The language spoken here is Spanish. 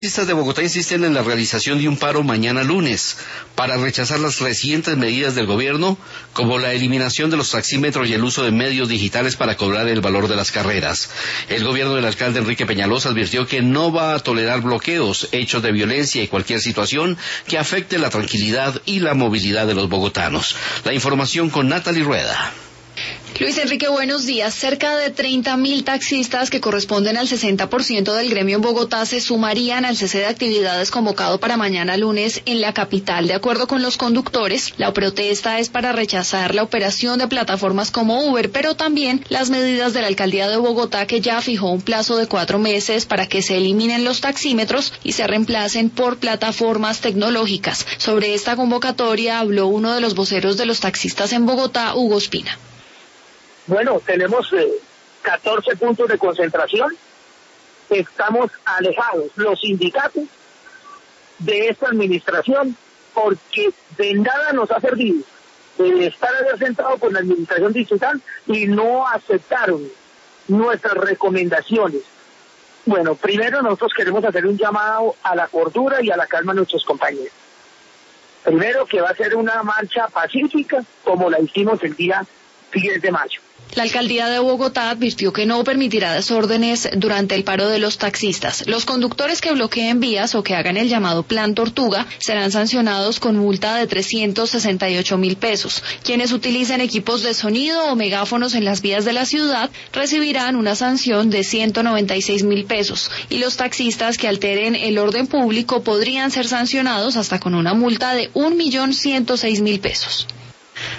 Taxistas de Bogotá insisten en la realización de un paro mañana lunes para rechazar las recientes medidas del gobierno, como la eliminación de los taxímetros y el uso de medios digitales para cobrar el valor de las carreras. El gobierno del alcalde Enrique Peñalosa advirtió que no va a tolerar bloqueos, hechos de violencia y cualquier situación que afecte la tranquilidad y la movilidad de los bogotanos. La información con Natalie Rueda. Luis Enrique, buenos días. Cerca de 30.000 taxistas, que corresponden al 60% del gremio en Bogotá, se sumarían al cese de actividades convocado para mañana lunes en la capital. De acuerdo con los conductores, la protesta es para rechazar la operación de plataformas como Uber, pero también las medidas de la alcaldía de Bogotá, que ya fijó un plazo de 4 meses para que se eliminen los taxímetros y se reemplacen por plataformas tecnológicas. Sobre esta convocatoria habló uno de los voceros de los taxistas en Bogotá, Hugo Espina. Bueno, tenemos 14 puntos de concentración. Estamos alejados, los sindicatos, de esta administración, porque de nada nos ha servido el estar sentado con la administración distrital y no aceptaron nuestras recomendaciones. Bueno, primero nosotros queremos hacer un llamado a la cordura y a la calma a nuestros compañeros. Primero, que va a ser una marcha pacífica, como la hicimos el día 10 de mayo. La alcaldía de Bogotá advirtió que no permitirá desórdenes durante el paro de los taxistas. Los conductores que bloqueen vías o que hagan el llamado Plan Tortuga serán sancionados con multa de 368.000 pesos. Quienes utilicen equipos de sonido o megáfonos en las vías de la ciudad recibirán una sanción de 196.000 pesos. Y los taxistas que alteren el orden público podrían ser sancionados hasta con una multa de 1.106.000 pesos.